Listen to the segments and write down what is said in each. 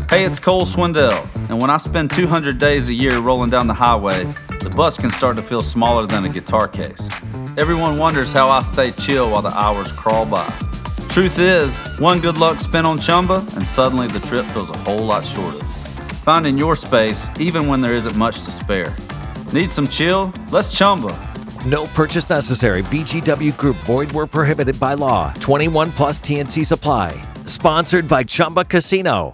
Hey, it's Cole Swindell, and when I spend 200 days a year rolling down the highway, the bus can start to feel smaller than a guitar case. Everyone wonders how I stay chill while the hours crawl by. Truth is, one good luck spin on Chumba, and suddenly the trip feels a whole lot shorter. Finding your space, even when there isn't much to spare. Need some chill? Let's Chumba. No purchase necessary. VGW Group. Void where prohibited by law. 21 plus TNC Supply. Sponsored by Chumba Casino.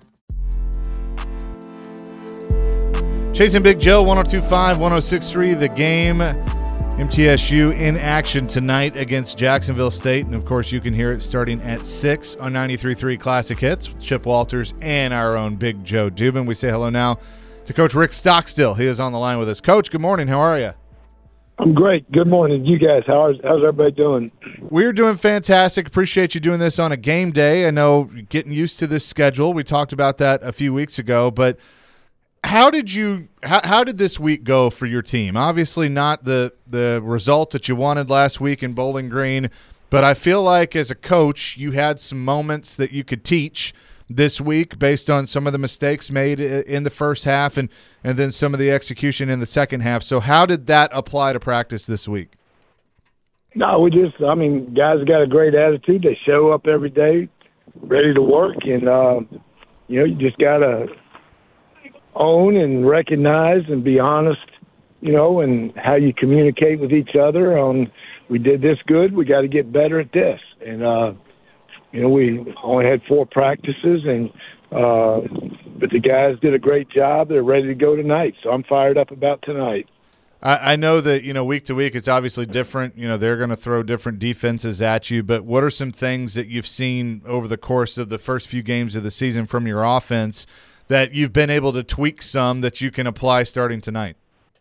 Chasing Big Joe, 102.5, 106.3, The Game. MTSU in action tonight against Jacksonville State. And, of course, you can hear it starting at 6 on 93.3 Classic Hits with Chip Walters and our own Big Joe Dubin. We say hello now to Coach Rick Stockstill. He is on the line with us. Coach, good morning. How are you? I'm great. Good morning. You guys, how's everybody doing? We're doing fantastic. Appreciate you doing this on a game day. I know getting used to this schedule. We talked about that a few weeks ago, but how did this week go for your team? Obviously not the result that you wanted last week in Bowling Green, but I feel like as a coach you had some moments that you could teach this week based on some of the mistakes made in the first half and then some of the execution in the second half. So how did that apply to practice this week? No, guys got a great attitude. They show up every day ready to work, and, you just got to own and recognize and be honest, and how you communicate with each other on, we did this good, we got to get better at this. And, we only had 4 practices, and but the guys did a great job. They're ready to go tonight, so I'm fired up about tonight. I know that, week to week it's obviously different. They're going to throw different defenses at you, but what are some things that you've seen over the course of the first few games of the season from your offense that you've been able to tweak some that you can apply starting tonight?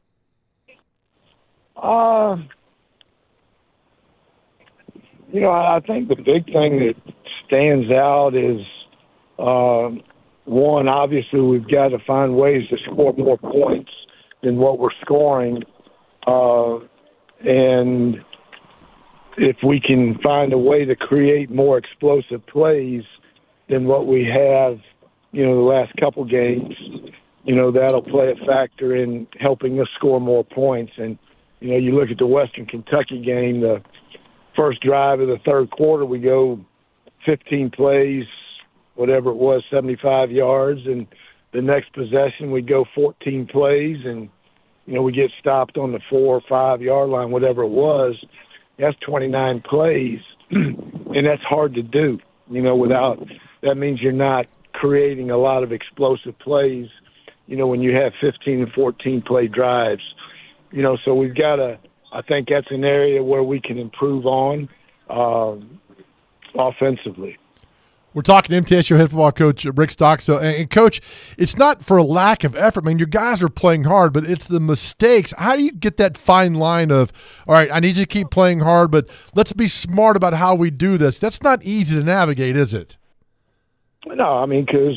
I think the big thing that stands out is, one, obviously we've got to find ways to score more points than what we're scoring. And if we can find a way to create more explosive plays than what we have, the last couple games, that'll play a factor in helping us score more points. And, you look at the Western Kentucky game, the first drive of the third quarter, we go 15 plays, whatever it was, 75 yards. And the next possession, we go 14 plays, and, we get stopped on the 4 or 5 yard line, whatever it was. That's 29 plays, and that's hard to do, without – that means you're not creating a lot of explosive plays, when you have 15 and 14 play drives. So we've got to – I think that's an area where we can improve on offensively. We're talking to MTSU head football coach Rick Stockstill. And, Coach, it's not for a lack of effort. Your guys are playing hard, but it's the mistakes. How do you get that fine line of, all right, I need you to keep playing hard, but let's be smart about how we do this? That's not easy to navigate, is it? No, because,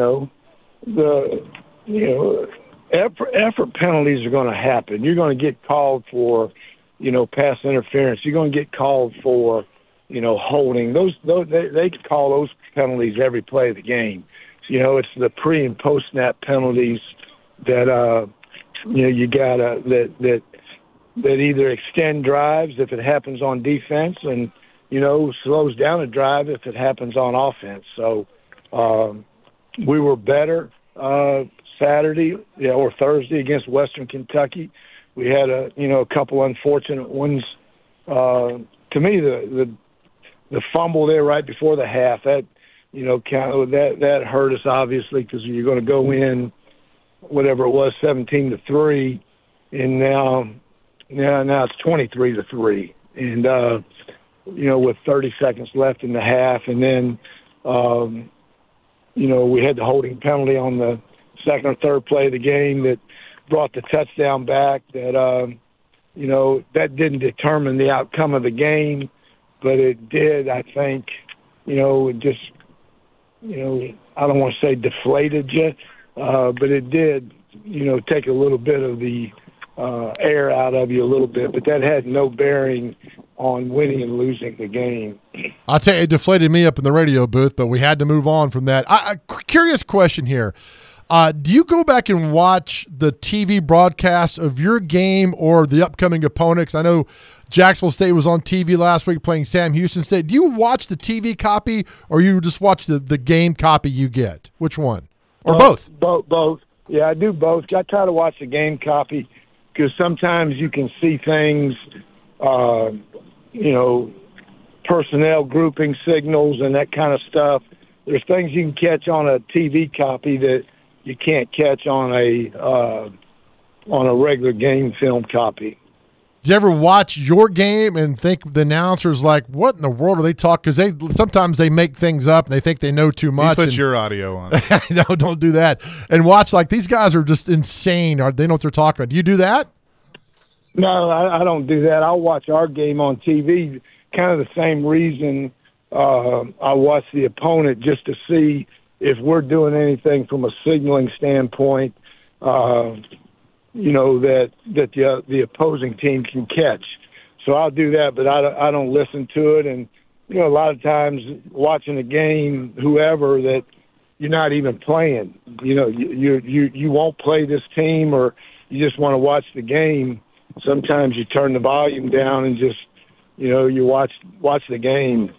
effort penalties are going to happen. You're going to get called for, pass interference. You're going to get called for, holding. They could call those penalties every play of the game. It's the pre and post snap penalties that you gotta that either extend drives if it happens on defense, and slows down a drive if it happens on offense. So we were better Saturday or Thursday against Western Kentucky. We had a couple unfortunate ones. To me, the fumble there right before the half, that that hurt us obviously, because you're going to go in whatever it was 17-3, and now it's 23-3, and with 30 seconds left in the half, and then we had the holding penalty on the second or third play of the game that brought the touchdown back. That that didn't determine the outcome of the game, but it did, I think, it just, I don't want to say deflated you, but it did, take a little bit of the air out of you a little bit. But that had no bearing on winning and losing the game. I'll tell you, it deflated me up in the radio booth, but we had to move on from that. Curious question here. Do you go back and watch the TV broadcast of your game or the upcoming opponents? I know Jacksonville State was on TV last week playing Sam Houston State. Do you watch the TV copy or you just watch the game copy you get? Which one? Or both? Both. Yeah, I do both. I try to watch the game copy because sometimes you can see things, personnel grouping signals and that kind of stuff. There's things you can catch on a TV copy that you can't catch on a regular game film copy. Do you ever watch your game and think the announcer's like, what in the world are they talking? Because sometimes they make things up and they think they know too much. He puts your audio on. No, don't do that. And watch like these guys are just insane. They know what they're talking about. Do you do that? No, I don't do that. I'll watch our game on TV, kind of the same reason I watch the opponent, just to see if we're doing anything from a signaling standpoint, that the opposing team can catch. So I'll do that, but I don't listen to it. And, a lot of times watching a game, whoever, that you're not even playing, you won't play this team or you just want to watch the game. Sometimes you turn the volume down and just, you watch the game,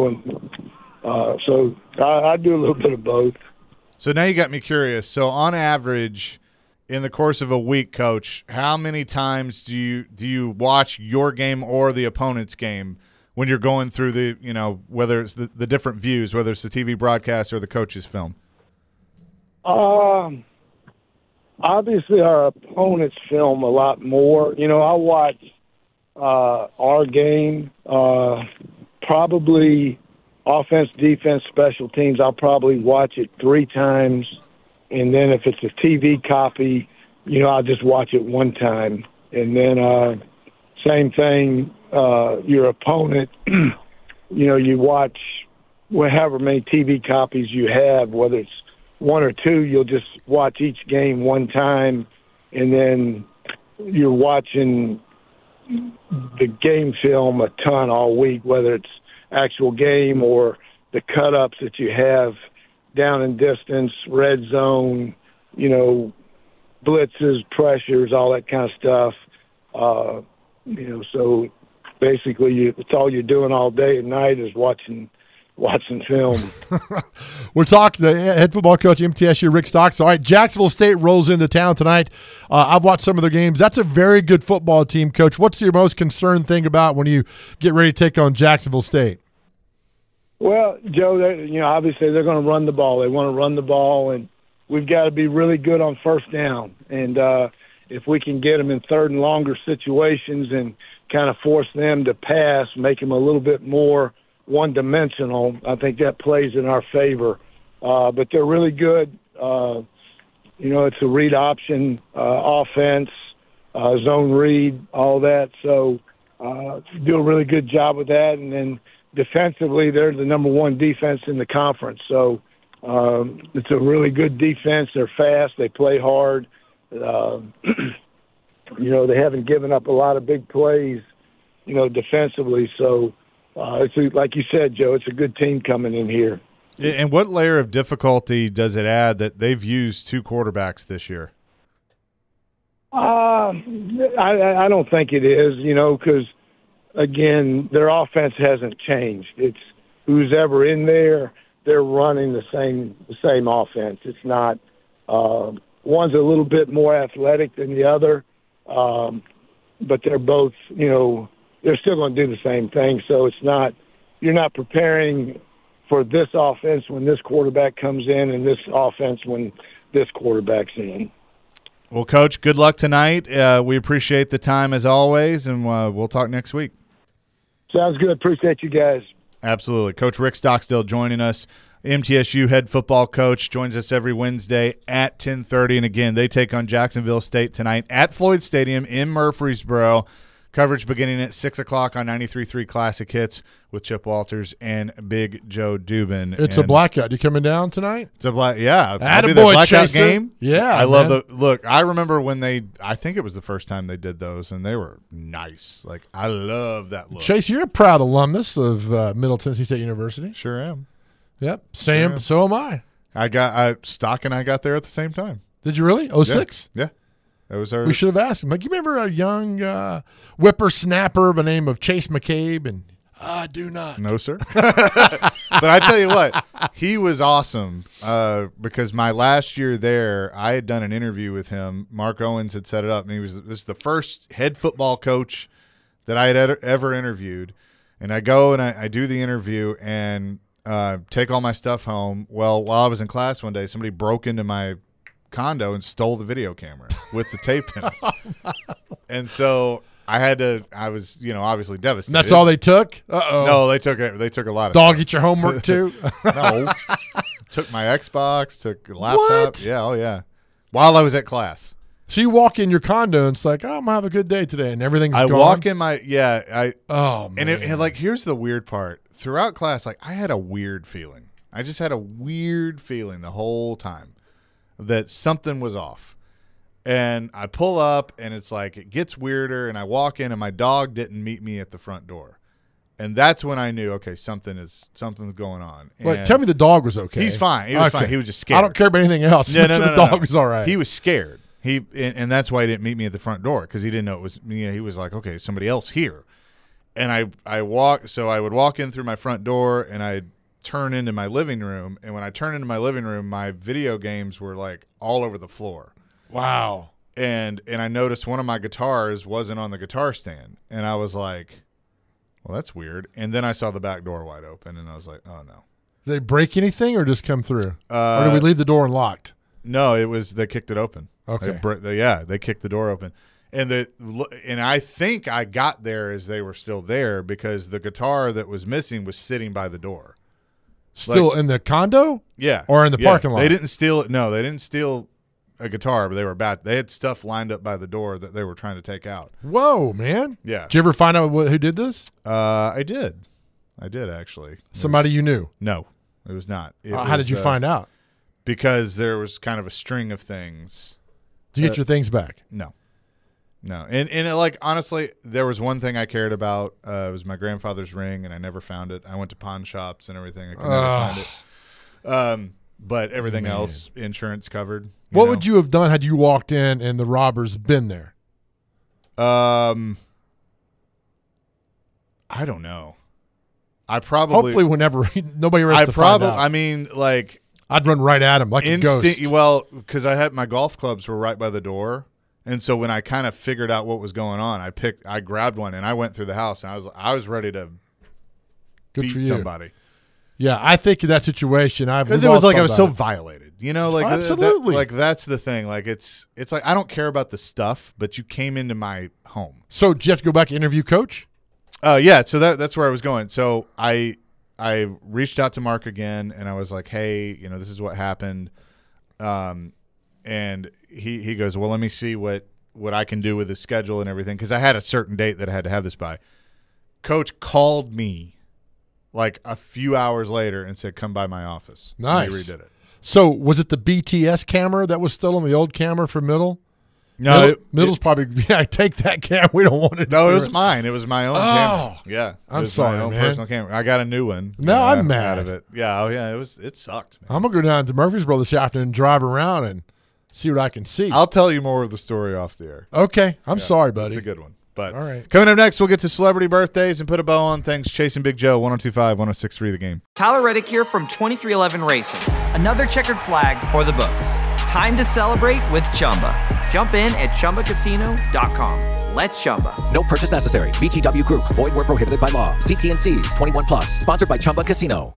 so I do a little bit of both. So now you got me curious. So on average, in the course of a week, Coach, how many times do you watch your game or the opponent's game when you're going through the, whether it's the different views, whether it's the TV broadcast or the coach's film? Obviously, our opponent's film a lot more. I watch our game, probably offense, defense, special teams. I'll probably watch it 3 times. And then if it's a TV copy, I'll just watch it 1 time. And then same thing, your opponent, you watch however many TV copies you have, whether it's 1 or 2, you'll just watch each game 1 time. And then you're watching the game film a ton all week, whether it's actual game or the cut-ups that you have down and distance, red zone, blitzes, pressures, all that kind of stuff. So basically it's all you're doing all day and night is watching film. We're talking to head football coach MTSU, Rick Stocks. All right, Jacksonville State rolls into town tonight. I've watched some of their games. That's a very good football team, Coach. What's your most concerned thing about when you get ready to take on Jacksonville State? Well, Joe, obviously they're going to run the ball. They want to run the ball, and we've got to be really good on first down. And if we can get them in third and longer situations and kind of force them to pass, make them a little bit more one-dimensional, I think that plays in our favor. But they're really good. It's a read option offense, zone read, all that. So do a really good job with that. And then defensively, they're the number 1 defense in the conference. So it's a really good defense. They're fast. They play hard. They haven't given up a lot of big plays, defensively. So it's like you said, Joe, it's a good team coming in here. And what layer of difficulty does it add that they've used 2 quarterbacks this year? I don't think it is, because, again, their offense hasn't changed. It's who's ever in there, they're running the same offense. It's not one's a little bit more athletic than the other, but they're both, they're still going to do the same thing. So it's not, you're not preparing for this offense when this quarterback comes in and this offense when this quarterback's in. Well, Coach, good luck tonight. We appreciate the time as always, and we'll talk next week. Sounds good. Appreciate you guys. Absolutely. Coach Rick Stockstill joining us, MTSU head football coach, joins us every Wednesday at 10:30. And, again, they take on Jacksonville State tonight at Floyd Stadium in Murfreesboro. Coverage beginning at 6 o'clock on 93.3 Classic Hits with Chip Walters and Big Joe Dubin. It's a blackout. You coming down tonight? It's a yeah. I'll be the boy, blackout Chaser. game. Yeah, I love man. look. I remember when I think it was the first time they did those, and they were nice. Like, I love that look. Chase, you're a proud alumnus of Middle Tennessee State University. Sure am. Yep. Sam, am. so am I. Stock and I got there at the same time. Did you really? 06? Yeah. That was our. We should have asked him. Like, you remember a young whippersnapper by the name of Chase McCabe? And I do not. No, sir. But I tell you what, he was awesome because my last year there, I had done an interview with him. Mark Owens had set it up, and this is the first head football coach that I had ever interviewed. And I go and I do the interview and take all my stuff home. Well, while I was in class one day, somebody broke into my condo and stole the video camera with the tape in it. And so I was obviously devastated. And that's all they took? Uh-oh. No, they took a lot of Dog, stuff. eat your homework too? No. Took my Xbox, took a laptop. What? Yeah, oh yeah. While I was at class. So you walk in your condo and it's like, oh, I'm going to have a good day today. And everything's I gone? walk in my, yeah. Oh, man. And like, here's the weird part. Throughout class, like, I had a weird feeling. I just had a weird feeling the whole time that something was off. And I pull up and it's like, it gets weirder. And I walk in and my dog didn't meet me at the front door. And that's when I knew, okay, something's going on. Wait, And tell me the dog was okay. he's fine. He was Okay. fine. He was just scared. I don't care about anything else. No, The dog was all right. He was scared. And that's why he didn't meet me at the front door, because he didn't know it was me. He was like, okay, somebody else here. And I would walk in through my front door and I'd turn into my living room. And when I turned into my living room, my video games were like all over the floor. Wow. And I noticed one of my guitars wasn't on the guitar stand. And I was like, well, that's weird. And then I saw the back door wide open and I was like, oh no. Did they break anything or just come through? Or did we leave the door unlocked? No, they kicked it open. Okay. They kicked the door open. And I think I got there as they were still there, because the guitar that was missing was sitting by the door. Still in the condo? Yeah. Or in the parking lot? They didn't steal it. No, they didn't steal a guitar, but they were bad. They had stuff lined up by the door that they were trying to take out. Whoa, man. Yeah. Did you ever find out who did this? I did actually. Somebody you knew? No, it was not. How did you find out? Because there was kind of a string of things. Did you get your things back? No. And it, like, honestly, there was one thing I cared about. It was my grandfather's ring, and I never found it. I went to pawn shops and everything. I could never find it. But everything else, insurance covered. What would you have done had you walked in and the robbers been there? I don't know. I probably. Hopefully, whenever nobody else to find out. I mean, like, I'd run right at him like a ghost. Well, because I had my golf clubs were right by the door, and so when I kind of figured out what was going on, I grabbed one and I went through the house, and I was ready to Good for beat you. somebody. Yeah, I think in that situation, because it was like I was so violated, like absolutely. like that's the thing. Like it's like I don't care about the stuff, but you came into my home. So did you have to go back and interview Coach? Yeah. So that's where I was going. So I reached out to Mark again, and I was like, hey, this is what happened. And he goes, well, let me see what I can do with his schedule and everything, because I had a certain date that I had to have this by. Coach called me like a few hours later and said, come by my office. Nice. And they redid it. So was it the BTS camera that was still on the old camera for Middle? No, Middle's probably, take that camera. We don't want it. No, it was mine. It was my own camera. Yeah. I'm it was sorry, my own man. personal camera. I got a new one. Now I'm out mad. of it. Yeah. Oh, yeah. It sucked, man. I'm going to go down to Murfreesboro this afternoon and drive around and see what I can see. I'll tell you more of the story off the air. Okay. I'm sorry, buddy. It's a good one. But all right. Coming up next, we'll get to celebrity birthdays and put a bow on things. Chasing Big Joe, 102.5, 106.3 The Game. Tyler Reddick here from 2311 Racing. Another checkered flag for the books. Time to celebrate with Chumba. Jump in at ChumbaCasino.com. Let's Chumba. No purchase necessary. VGW Group. Void where prohibited by law. See T&Cs. 21+. Sponsored by Chumba Casino.